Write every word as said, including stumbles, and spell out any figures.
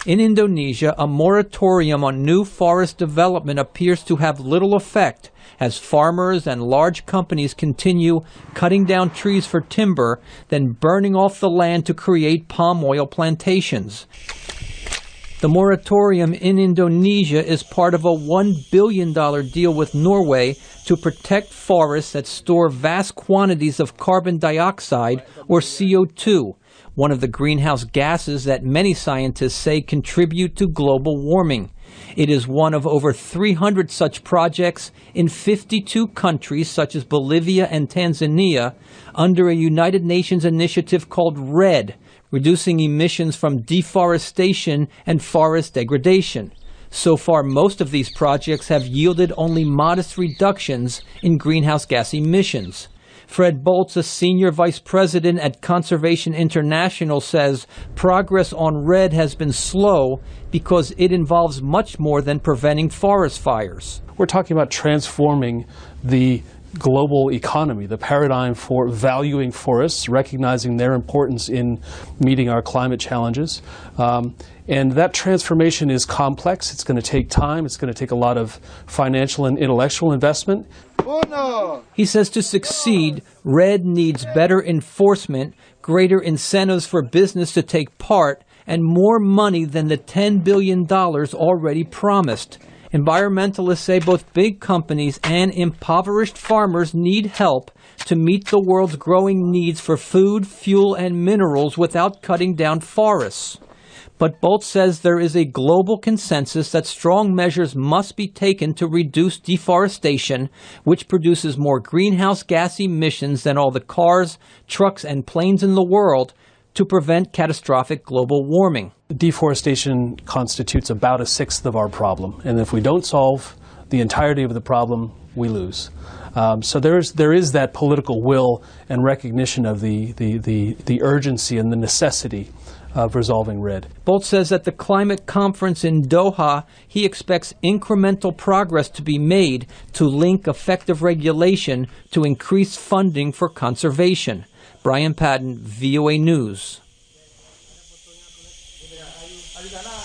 In Indonesia, a moratorium on new forest development appears to have little effect as farmers and large companies continue cutting down trees for timber, then burning off the land to create palm oil plantations. The moratorium in Indonesia is part of a one billion dollars deal with Norway to protect forests that store vast quantities of carbon dioxide, or C O two, one of the greenhouse gases that many scientists say contribute to global warming. It is one of over three hundred such projects in fifty-two countries such as Bolivia and Tanzania under a United Nations initiative called REDD, reducing emissions from deforestation and forest degradation. So far, most of these projects have yielded only modest reductions in greenhouse gas emissions. Fred Boltz, a senior vice president at Conservation International, says progress on REDD has been slow because it involves much more than preventing forest fires. We're talking about transforming the global economy, the paradigm for valuing forests, recognizing their importance in meeting our climate challenges. Um, and that transformation is complex. It's going to take time. It's going to take a lot of financial and intellectual investment. He says to succeed, REDD needs better enforcement, greater incentives for business to take part, and more money than the ten billion dollars already promised. Environmentalists say both big companies and impoverished farmers need help to meet the world's growing needs for food, fuel, and minerals without cutting down forests. But Boltz says there is a global consensus that strong measures must be taken to reduce deforestation, which produces more greenhouse gas emissions than all the cars, trucks, and planes in the world, to prevent catastrophic global warming. Deforestation constitutes about a sixth of our problem, and if we don't solve the entirety of the problem, we lose. Um, so there is there is that political will and recognition of the, the, the, the urgency and the necessity of resolving REDD. Boltz says at the climate conference in Doha, he expects incremental progress to be made to link effective regulation to increase funding for conservation. Brian Patton, V O A News.